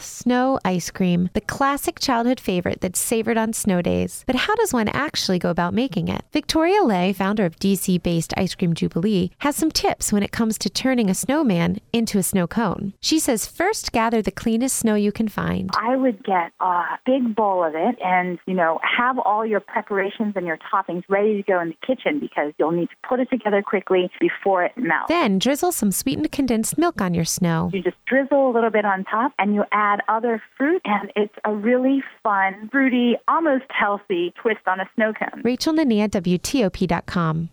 snow ice cream, the classic childhood favorite that's savored on snow days. But how does one actually go about making it? Victoria Lay, founder of DC-based Ice Cream Jubilee, has some tips when it comes to turning a snowman into a snow cone. She says first gather the cleanest snow you can find. I would get a big bowl of it and, have all your preparations and your toppings ready to go in the kitchen because you'll need to put it together quickly before it melts. Then drizzle some sweetened condensed milk on your snow. You just drizzle a little bit on top and you add other fruit, and it's a really fun, fruity, almost healthy twist on a snow cone. Rachel Nania, WTOP.com.